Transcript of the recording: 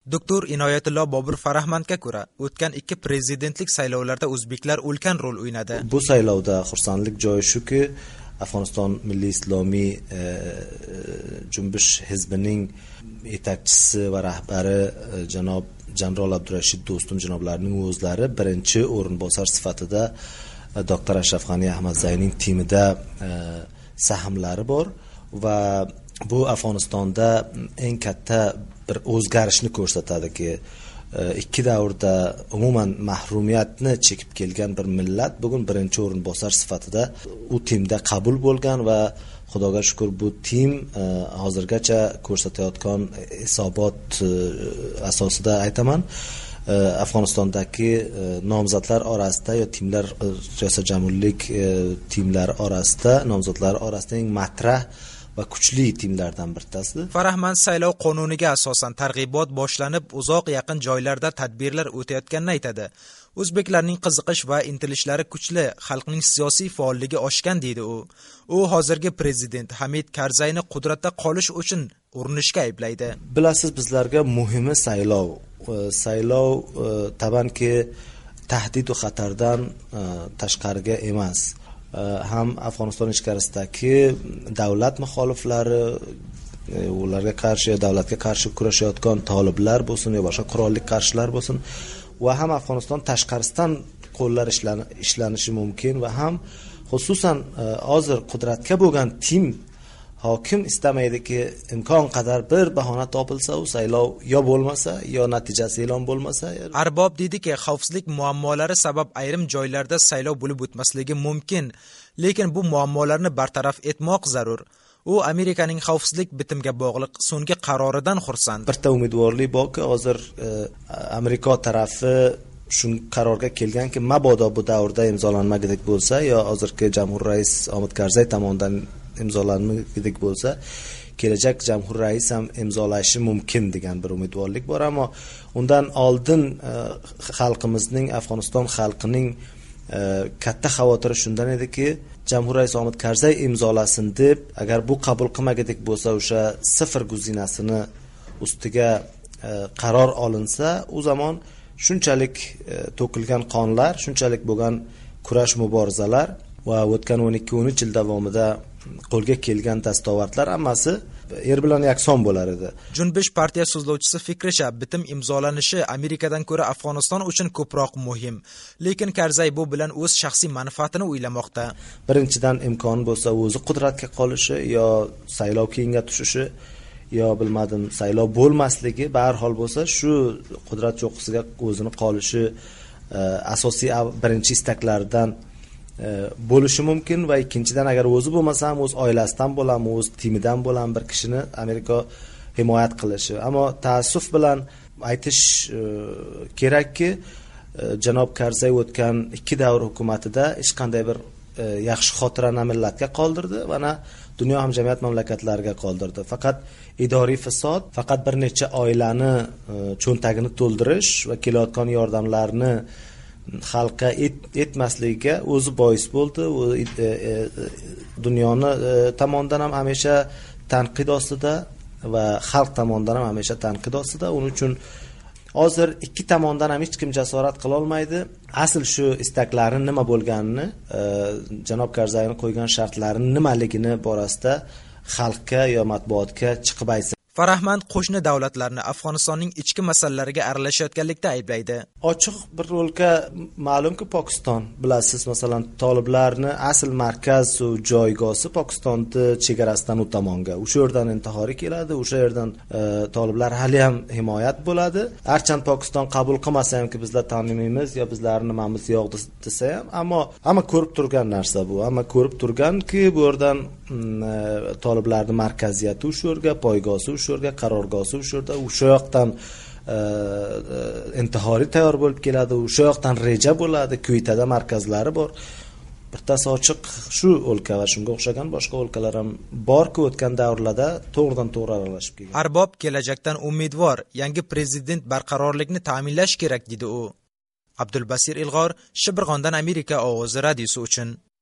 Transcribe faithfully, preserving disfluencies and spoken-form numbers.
Doktor Inoyatullo Bobur Farahmandga ko'ra, o'tgan ikki prezidentlik saylovlarida o'zbeklar ulkan rol o'ynadi. Bu saylovda xursandlik joyi shuki, Afg'oniston Milliy Islomiy e, Junbish hizbining yetakchisi va rahbari e, janob Janrol Abdurashid Do'stum janoblarining o'zlari birinchi o'rinbosar sifatida e, doktor Ashraf G'ani Ahmadzayning timida e, sahmlari bor va bu Afg'onistonda eng katta bir o'zgarishni ko'rsatadiki, ikki davrda umuman mahrumiyatni chekib kelgan bir millat bugun birinchi o'rinbosar sifatida u timda qabul bo'lgan va Xudoga shukr bu tim hozirgacha ko'rsatayotgan hisobot asosida aytaman, Afg'onistondagi nomzodlar orasida yo timlar siyosiy jamhuriylik timlari orasida nomzodlar orasida eng matrah va kuchli timlardan bittasi. Farahmand saylov qonuniga asosan targ'ibot boshlanib, uzoq yaqin joylarda tadbirlar o'tayotganini aytadi. O'zbeklarning qiziqish va intilishlari kuchli, xalqning siyosiy faolligi oshgan deydi u. U hozirgi prezident Hamid Karzayni qudratda qolish uchun urinishga ayblaydi. Bilasiz, bizlarga muhimi saylov. Saylov tabanki tahdid va xatardan tashqariga emas. Ham Afg'oniston ichkarisidagi davlat muxoliflari, ularga qarshi, davlatga qarshi kurashayotgan toliblar bo'lsin yo boshqa qurolli qarshilar bo'lsin, va ham Afg'oniston tashqarisidan qo'llar ishlanishi mumkin va ham xususan hozir qudratga bo'lgan tim hokim istamaydiki, imkon qadar bir bahona topilsa u saylov yo bo'lmasa yo natijasi e'lon bo'lmasa. Arbob deydiki, xavfsizlik muammolari sabab ayrim joylarda saylov bo'lib o'tmasligi mumkin, lekin bu muammolarni bartaraf etmoq zarur. U Amerikaning xavfsizlik bitimga bog'liq so'nggi qaroridan xursand. Bitta umidvorlik borki, hozir e, Amerika tarafi shu qarorga kelganki, mabodo bu davrda imzolanmagidek bo'lsa yo hozirgi jamhur rais Hamid Karzay tomonidan imzolanmagidek bo'lsa, kelajak jamhur rais ham imzolashi mumkin degan bir umidvorlik bor, ammo undan oldin e, xalqimizning, Afg'oniston xalqining e, katta xavotiri shundan ediki, jamhur rais Hamid Karzay imzolasin deb, agar bu qabul qilmagidek bo'lsa, o'sha sifir guzinasini ustiga e, qaror olinsa, u zamon shunchalik e, to'kilgan qonlar, shunchalik bo'lgan kurash muborizalar va o'tgan o'n ikki o'n uch yil davomida qo'lga kelgan dastavoratlar hammasi er bilan yakson bo'lar edi. Junbish partiya so'zlovchisi fikricha, bitim imzolanishi Amerikadan ko'ra Afg'oniston uchun ko'proq muhim. Lekin Karzay bu bilan o'z shaxsiy manfaatini o'ylamoqda. Birinchidan imkon bo'lsa o'zi qudratga qolishi yo saylov keyinga tushishi yo bilmadim saylov bo'lmasligi, har hol bo'lsa shu qudrat cho'qqisiga o'zini qolishi e, asosiy birinchi istaklaridan bo'lishi mumkin va ikkinchidan agar o'zi bo'lmasa ham o'z oilasidan bo'ladimi, o'z timidan bo'ladimi bir kishini Amerika himoyat qilishi. Ammo taassuf bilan aytish e, kerakki, e, janob Karzay o'tgan ikki davr hukumatida hech qanday bir e, yaxshi xotirani millatga qoldirdi va na dunyo hamjamiyat mamlakatlariga qoldirdi. Faqat idoriy fasod, faqat bir necha oilani e, cho'ntagini to'ldirish va kelayotgan yordamlarni xalqqa et, etmasligiga o'zi bois bo'ldi. U e, e, dunyoni e, tomonidan ham hamisha tanqid ostida va xalq tomonidan ham hamisha tanqid ostida. Uning uchun hozir ikki tomondan ham hech kim jasorat qila olmaydi. Asl shu istaklari nima bo'lganini, e, janob Karzayning qo'ygan shartlarini nimaligini borasida xalqqa yo matbuotga chiqib aytsa. Farahmand qo'shni davlatlarni Afg'onistonning ichki masalalariga aralashayotganlikda ayblaydi. Ochiq bir o'lka ma'lumki Pokiston, bilasiz, masalan, toliblarni asl markaz va joygosi Pokistonni chegarasidan u tomonga. O'sha yerdan intihori keladi, o'sha yerdan e, toliblar hali ham himoyat bo'ladi. Harchand Pokiston qabul qilmasa hamki bizlar taniymiz yo bizlarning nimamiz yo'q desa ham, ammo hamma ko'rib turgan narsa bu. Hamma ko'rib turganki, bu yerdan e, toliblarning markaziyati o'sha yerga, poygosi o'sha yerga, qarorgosi o'sha yerda, o'sha yoqdan e, intihoriy tayyor bo'lib keladi, o'sha yoqdan reja bo'ladi, Kuytada markazlari bor. Bittasi ochiq shu o'lka va shunga o'xshagan boshqa o'lkalar ham borki, o'tgan davrlarda to'g'ridan to'g'ri aralashib kelgan. Arbob kelajakdan umidvor, yangi prezident barqarorlikni ta'minlash kerak dedi u. Abdulbasir Ilg'or, Shibirg'ondan Amerika ovozi radiosi uchun.